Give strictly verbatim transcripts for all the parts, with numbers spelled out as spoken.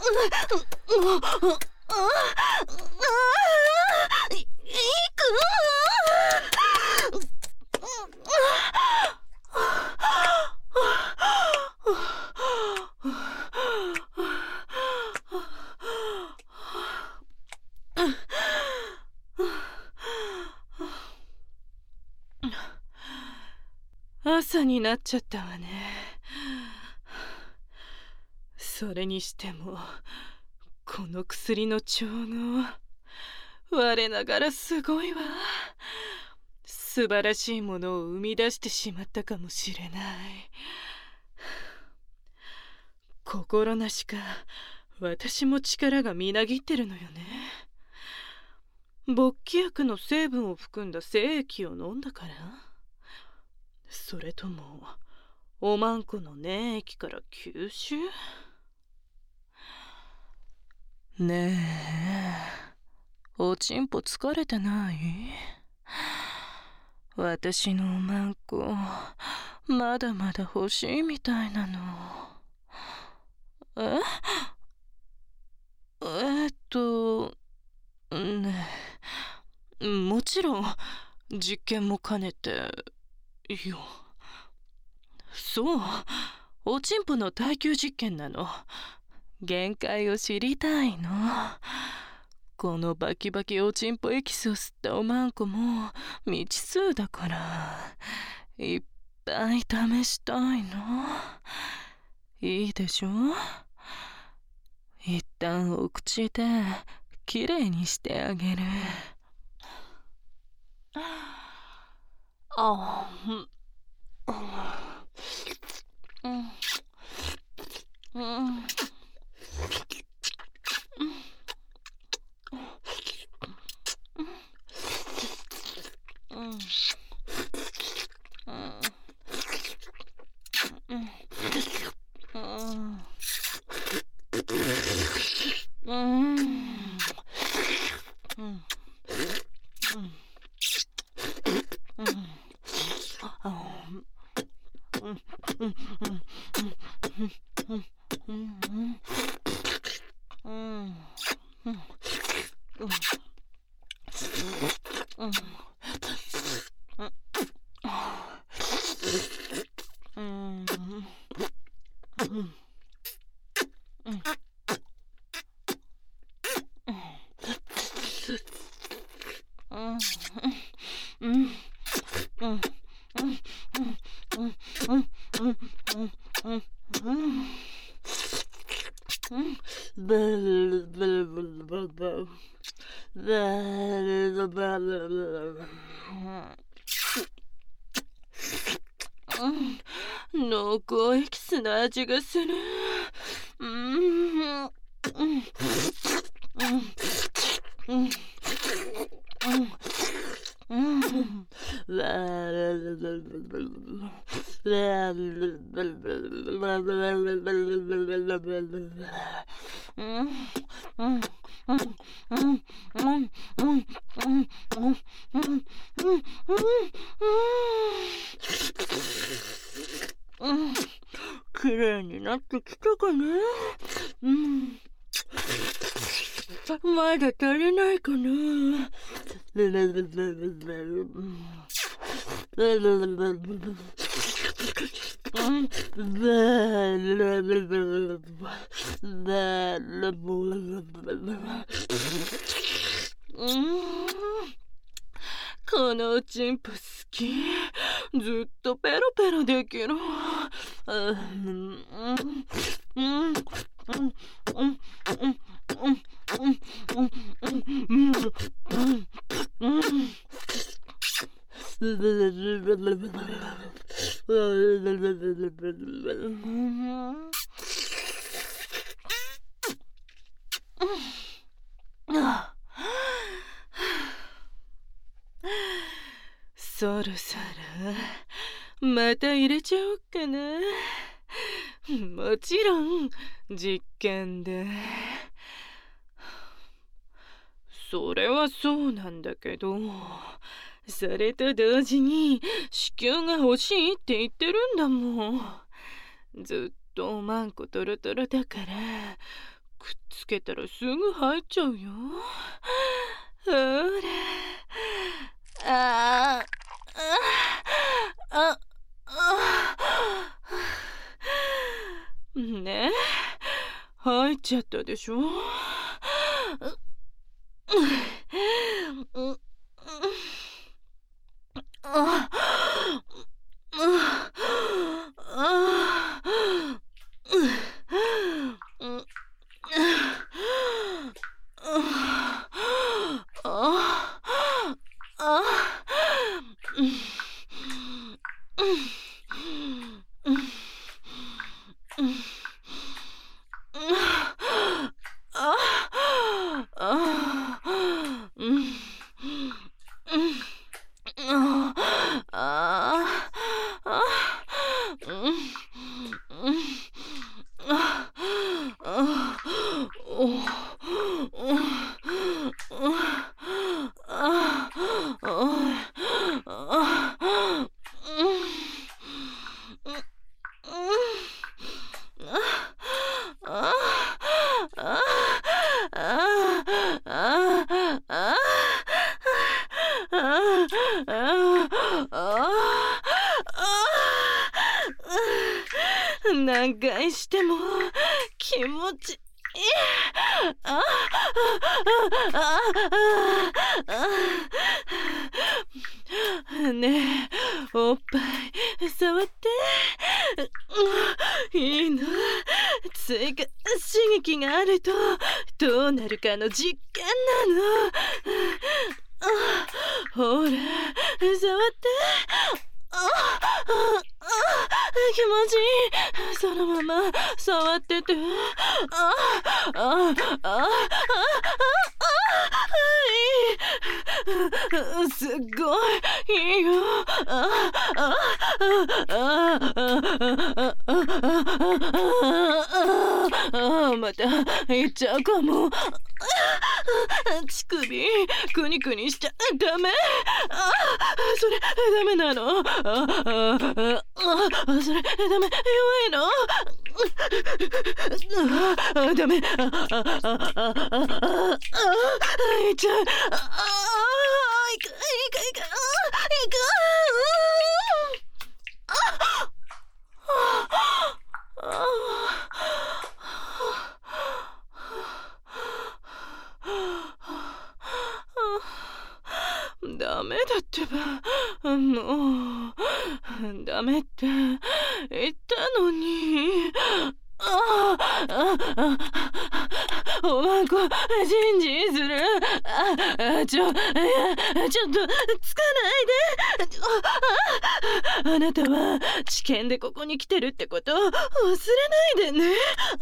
いく朝になっちゃったわね。それにしてもこの薬の調合、我ながらすごいわ。素晴らしいものを生み出してしまったかもしれない。心なしか私も力がみなぎってるのよね。勃起薬の成分を含んだ精液を飲んだから？それともおまんこの粘液から吸収？ねえ、おちんぽ疲れてない？私のおまんこまだまだ欲しいみたいなの。ええっとねえ、もちろん実験も兼ねてよ。そう、おちんぽの耐久実験なの。限界を知りたいの。このバキバキおちんぽエキスを吸ったおまんこも未知数だから、いっぱい試したいの。いいでしょ？一旦お口できれいにしてあげる。あうんうんうん濃厚エキスの味がする。うんうんうんうんきれいになってきたかな？うん。まだ足りないかな？このおちんぽ好き。ずっとペロペロできる。そろそろまた入れちゃおうかな。もちろん実験で。それはそうなんだけど、それと同時に子宮が欲しいって言ってるんだもん。ずっとおまんこトロトロだから、 くっつけたらすぐ入っちゃうよ。ほら。あーあああねえ、入っちゃったでしょ。あ何回しても気持ちいい。ああねえ、おっぱい触って。いいの。追加刺激があるとどうなるかの実験なの。ほら、触って。ああ気持ちいい。そのまま触ってて。ああああああいい。すっごいいいよ。ああああまた行っちゃうかも。乳首くにくにしちゃダメ。あそれダメなの。ああそれダメ、弱いの。あダメ。あああああいっちゃう。ああいくいくいくいく。ダメだってば。もうダメって言ったのに。あああおまんこジンジンする。ああちょいやちょっとつかないで。ああなたは治験でここに来てるってこと忘れないでね。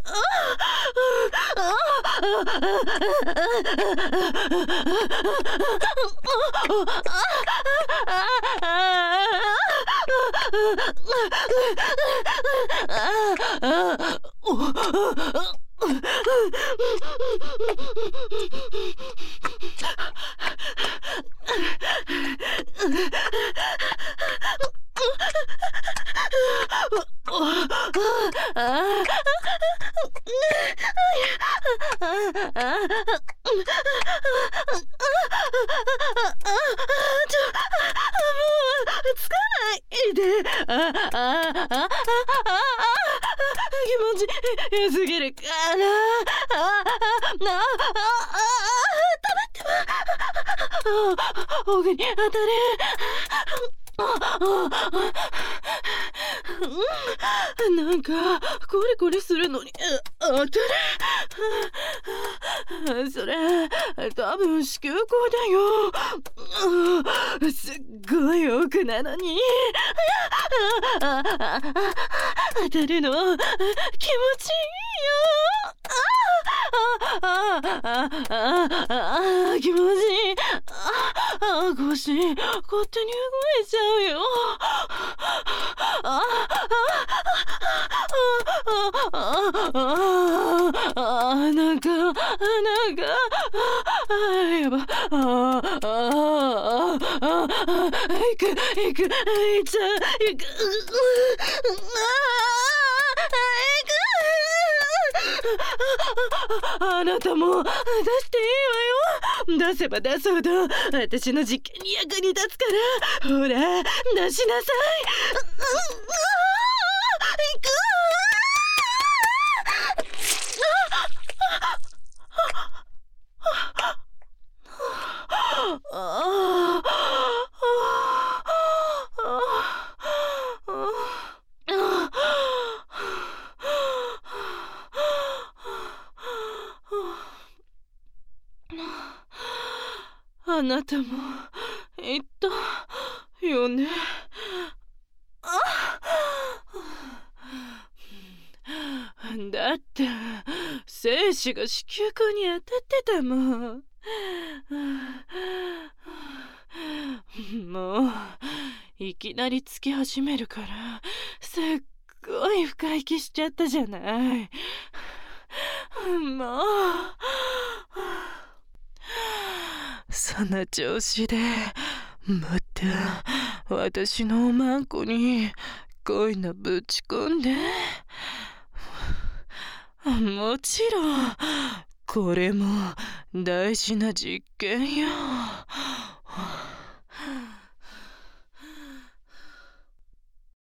気持ち良すぎるから。ああああ食べては奥に当たる。なんかコリコリするのに当たる。それ多分子宮口だよ。すっごい奥なのに当たるの気持ちいいよ。ああああ気持ちいい。あ腰勝手に動いちゃうよ。ああなんかなんかやば。ああ行く行く行っちゃう行く。ああ行く。 あなたも出していいわよ。出せば出すほど私の実験に役に立つから。ほら出しなさい。行くああなたも言ったよね。だって精子が子宮口に当たってたもん。もういきなりつき始めるからすっごい深息しちゃったじゃない。もうその調子でもっと私のおまんこにこういうのぶち込んで。もちろんこれも大事な実験よ。